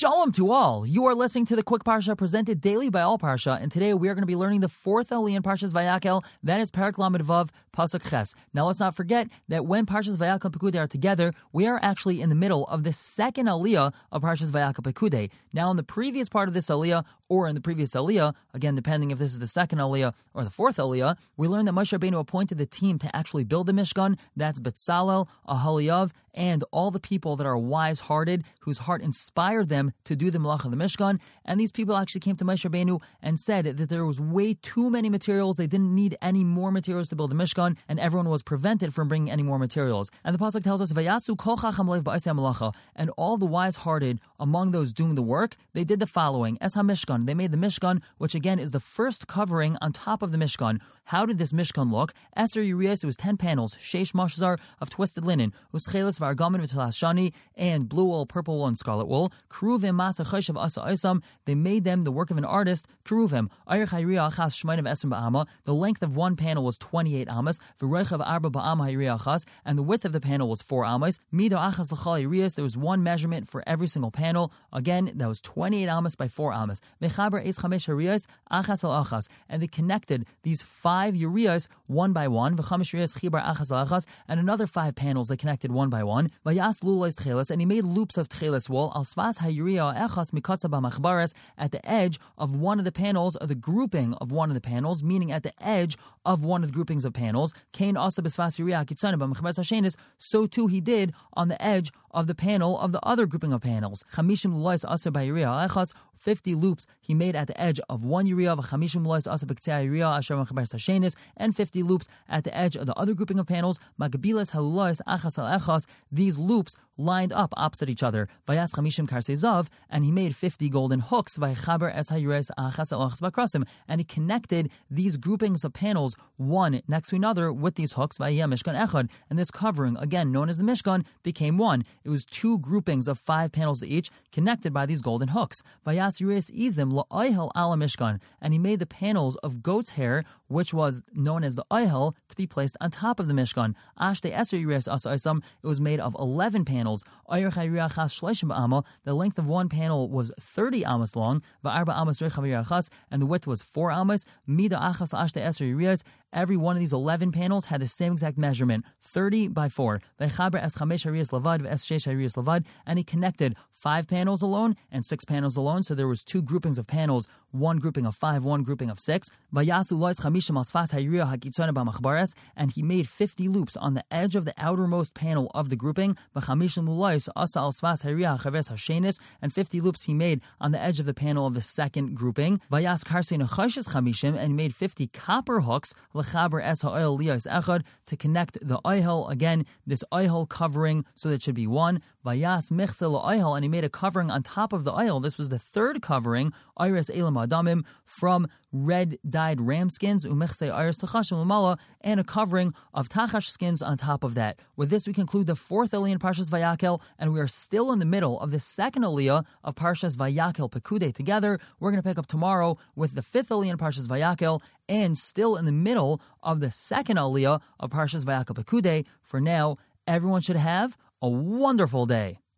Shalom to all. You are listening to the Quick Parsha presented daily by All Parsha, and today we are going to be learning the fourth aliyah in Parshas Vayakel. That is Perek Lamed Vav Pasuk Ches. Now let's not forget that when Parshas Vayakel and Pekudei are together, we are actually in the middle of the second aliyah of Parshas Vayakel Pekudei. Now in the previous part of this aliyah, or in the previous aliyah, again depending if this is the second aliyah or the fourth aliyah, we learned that Moshe Rabbeinu appointed the team to actually build the Mishkan. That's Betzalel, Aholiav, and all the people that are wise-hearted, whose heart inspired them to do the Malach of the Mishkan. And these people actually came to Moshe Rabbeinu and said that there was way too many materials. They didn't need any more materials to build the Mishkan, and everyone was prevented from bringing any more materials. And the pasuk tells us, Vayasu kol chacham lev ba'asei malacha, and all the wise-hearted among those doing the work, they did the following. Es HaMishkan, they made the Mishkan, which again is the first covering on top of the Mishkan. How did this Mishkan look? Eser Urias, it was 10 panels, Sheish Mashzar of twisted linen, Uschelis Vargamin V'Telas Shani, and blue wool, purple wool, and scarlet wool. Keruvim Masa Cheshav Asa Isam, they made them the work of an artist. Keruvim, Ayr Chayriya Achas Shmeinav Esem Ba'ama, the length of one panel was 28 amas, V'Reichav Arba Ba'ama Hayriya Achas, and the width of the panel was 4 amas. Mido Achas L'chal Urias, there was one measurement for every single panel. Again, that was 28 amas by 4 amas. Mechaber Es Chamesh Hariyas Achas Al Achas, and they connected these 5 Urias one by one, V'Chamesh Urias Chibar Achas Al Achas, and another 5 panels they connected one by one. Vayas Lulais Tcheles, and he made loops of Tcheles wool, Al Svas HaYuriya Echas Mikatza B'Machbares, at the edge of one of the panels, or the grouping of one of the panels, meaning at the edge of one of the groupings of panels. Kain Asa B'Svas Yuriya Kitzana B'Machbares HaShenis, so too he did on the edge of the panel of the other grouping of panels. Chamishim Lulais Asa B'Yuriya Echas, 50 loops he made at the edge of one Uriya, V'Chamishim Lulais Asa B'Ktzei Uriya Asher B'Machbares HaShenis, and 50 loops at the edge of the other grouping of panels. Magabilas Halulais Achas Al Echas, these loops lined up opposite each other. Vayas Chamishim Karsei Zav, and he made 50 golden hooks. Vaychaber Es HaYures Achas Al Achas V'Krasim, and he connected these groupings of panels one next to another with these hooks. Vayya Mishkan Echad, and this covering, again known as the Mishkan, became one. It was 2 groupings of 5 panels each, connected by these golden hooks. Vayas Yures Izim La'oihel Ala Mishkan, and he made the panels of goat's hair, which was known as the oihel, to be placed on top of the Mishkan. Ashte Eser Yures Asa Isam, it was made of 11 panels. Oyer Chayriya Chas Shleishim Ba'ama, the length of one panel was 30 amas long. Va'arba amas Rechav Chas, and the width was 4 amas. Mida Achas Ashte Eser Yures, every one of these 11 panels had the same exact measurement, 30 by 4. V'chaber es chamesh hariyas lavad v'es sheish hariyas lavad, and he connected 5 panels alone and 6 panels alone, so there was 2 groupings of panels, one grouping of 5, one grouping of 6. Vayasu lois chamishim al sfas hayriya hakitzona b'machbares, and he made 50 loops on the edge of the outermost panel of the grouping. V'chamishim lois asa al sfas hayriya chaves hashenis, and 50 loops he made on the edge of the panel of the second grouping. Vayas karsei nechashes chamishim, and he made 50 copper hooks l'chaber es ha'oil liyas echad, to connect the oihel, again this oihel covering, so that it should be one. Vayas mechsel oihel, and he made a covering on top of the oil. This was the third covering, iris elam adamim, from red dyed ram skins, umechse iris tachashim lamala, and a covering of tachash skins on top of that. With this we conclude the 4th aliyah in Parshas Vayakel, and we are still in the middle of the second aliyah of Parshas Vayakel Pekudei together. We're going to pick up tomorrow with the 5th aliyah in Parshas Vayakel, and still in the middle of the second aliyah of Parshas Vayakel Pekudei. For now, everyone should have a wonderful day.